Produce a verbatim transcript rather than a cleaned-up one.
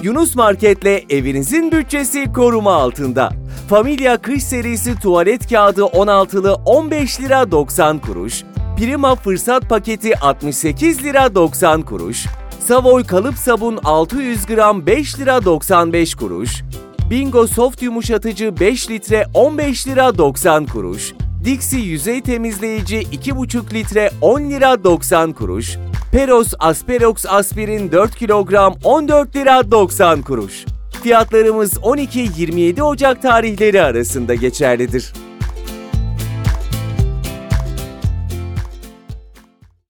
Yunus Market'le evinizin bütçesi koruma altında. Familya kış serisi tuvalet kağıdı on altılı on beş lira doksan kuruş, Prima fırsat paketi altmış sekiz lira doksan kuruş, Savoy kalıp sabun altı yüz gram beş lira doksan beş kuruş, Bingo soft yumuşatıcı beş litre on beş lira doksan kuruş, Dixie yüzey temizleyici iki buçuk litre on lira doksan kuruş, Peros Asperox aspirin dört kilogram on dört lira doksan kuruş. Fiyatlarımız on iki yirmi yedi Ocak tarihleri arasında geçerlidir.